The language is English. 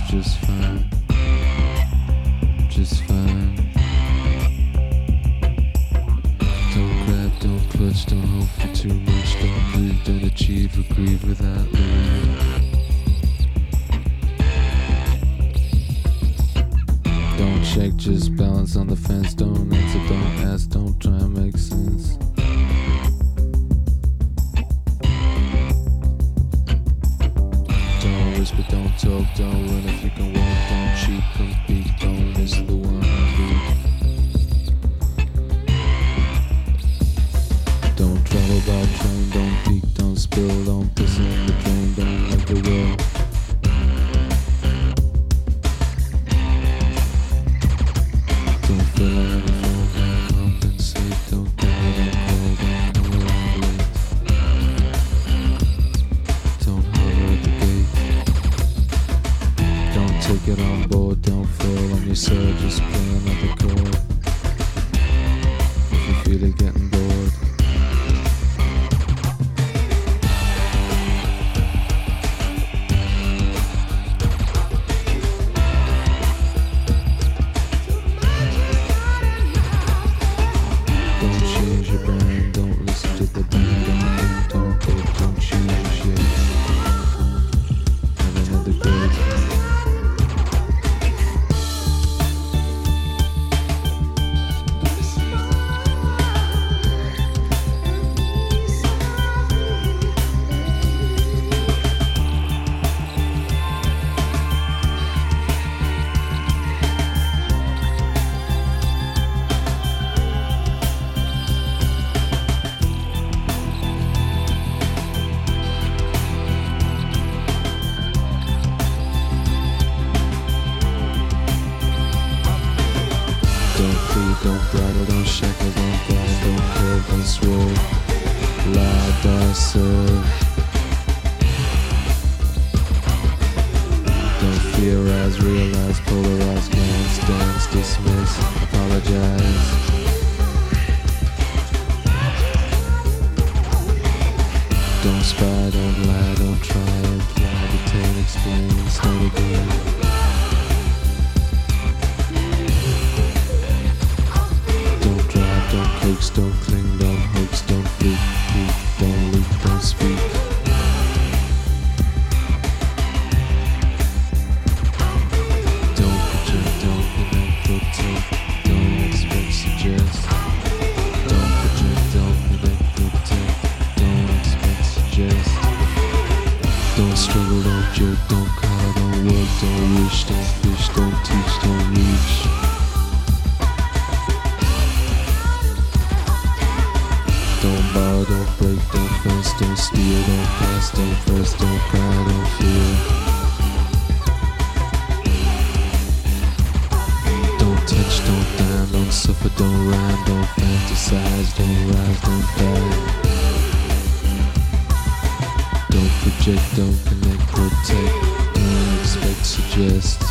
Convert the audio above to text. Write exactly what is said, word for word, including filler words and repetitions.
just fine, just fine. Don't grab, don't clutch, don't hope for too much, don't breathe, don't achieve or grieve without living. Don't check, just balance on the fence, don't answer, don't ask, don't try and make sense. Don't whisper, don't talk, don't run if you can walk, don't cheat, compete, don't miss the one beat. Don't travel by train, don't peek, don't spill, don't piss in the drain, don't make a will. Don't fill out the phone, don't compensate, don't die, don't call, don't come around late. Don't holler at the gate. Don't take it on board, don't fail on yourself, just play another chord. If you feel it getting bored. Don't change your brain, don't listen to the band, don't think, don't think, don't change your shit. Have another grade. Don't plead, don't bridle, don't shackle, don't guide, don't curve, don't swerve. Lie, die, serve. Don't theorize, realize, polarize, glance, dance, dismiss, apologize. Don't spy, don't lie, don't try, imply, detain, explain, start again. Don't coax, don't cling, don't hoax, don't freak, peek, don't leak, don't speak. Don't project, don't connect, protect, don't expect, suggest. Don't project, don't connect, protect, don't expect, suggest. Don't struggle, don't jerk, don't call, don't work, don't wish, don't fish, don't teach, don't reach. Don't borrow, don't break, don't fence, don't steal, don't pass, don't press, don't cry, don't fear. Don't touch, don't dine, don't suffer, don't rhyme, don't fantasize, don't rise, don't die. Don't project, don't connect, protect, don't expect, suggest.